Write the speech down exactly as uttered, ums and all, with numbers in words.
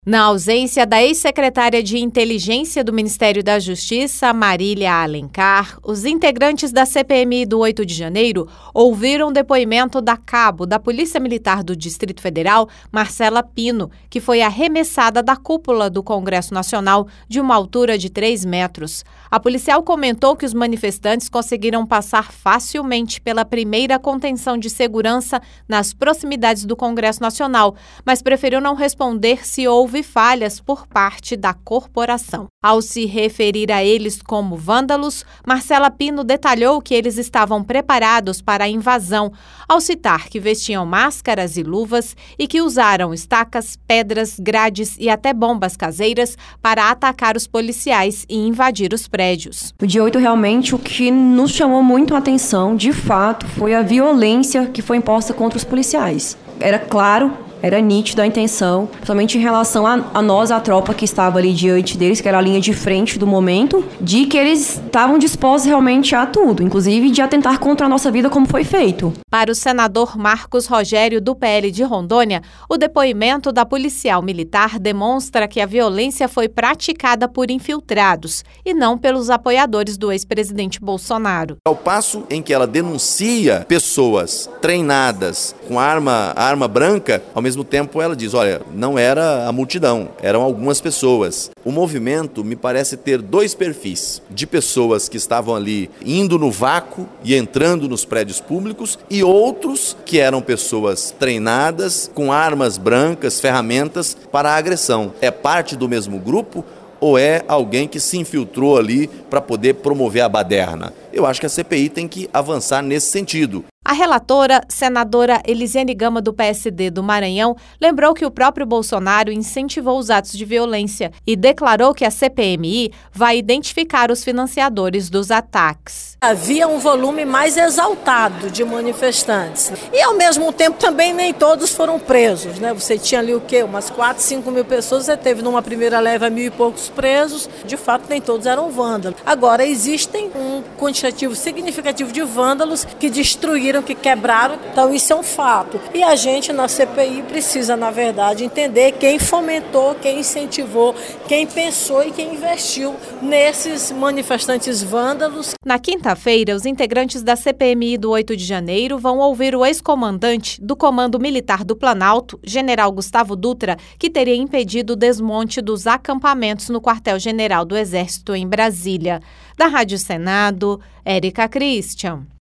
Na ausência da ex-secretária de Inteligência do Ministério da Justiça, Marília Alencar, os integrantes da C P M I do oito de janeiro ouviram o depoimento da cabo da Polícia Militar do Distrito Federal, Marcela Pino, que foi arremessada da cúpula do Congresso Nacional de uma altura de três metros. A policial comentou que os manifestantes conseguiram passar facilmente pela primeira contenção de segurança nas proximidades do Congresso Nacional, mas preferiu não responder se houve Houve falhas por parte da corporação. Ao se referir a eles como vândalos, Marcela Pino detalhou que eles estavam preparados para a invasão, ao citar que vestiam máscaras e luvas e que usaram estacas, pedras, grades e até bombas caseiras para atacar os policiais e invadir os prédios. No dia oito, realmente, o que nos chamou muito a atenção, de fato, foi a violência que foi imposta contra os policiais. Era claro, era nítida a intenção, principalmente em relação a, a nós, a tropa que estava ali diante deles, que era a linha de frente do momento, de que eles estavam dispostos realmente a tudo, inclusive de atentar contra a nossa vida, como foi feito. Para o senador Marcos Rogério, do P L de Rondônia, o depoimento da policial militar demonstra que a violência foi praticada por infiltrados e não pelos apoiadores do ex-presidente Bolsonaro. Ao passo em que ela denuncia pessoas treinadas com arma, arma branca, ao mesmo tempo ela diz, olha, não era a multidão, eram algumas pessoas. O movimento me parece ter dois perfis, de pessoas que estavam ali indo no vácuo e entrando nos prédios públicos e outros que eram pessoas treinadas com armas brancas, ferramentas para a agressão. É parte do mesmo grupo ou é alguém que se infiltrou ali para poder promover a baderna? Eu acho que a C P I tem que avançar nesse sentido. A relatora, senadora Elisiane Gama, do P S D do Maranhão, lembrou que o próprio Bolsonaro incentivou os atos de violência e declarou que a C P M I vai identificar os financiadores dos ataques. Havia um volume mais exaltado de manifestantes e, ao mesmo tempo, também nem todos foram presos, né? Você tinha ali o quê? Umas quatro, cinco mil pessoas, você teve numa primeira leva mil e poucos presos, de fato nem todos eram vândalos. Agora, existem um quantitativo significativo de vândalos que destruíram, que quebraram, então isso é um fato. E a gente na C P I precisa, na verdade, entender quem fomentou, quem incentivou, quem pensou e quem investiu nesses manifestantes vândalos. Na quinta-feira, os integrantes da C P M I do oito de janeiro vão ouvir o ex-comandante do Comando Militar do Planalto, general Gustavo Dutra, que teria impedido o desmonte dos acampamentos no quartel-general do Exército em Brasília. Da Rádio Senado, Érica Christian.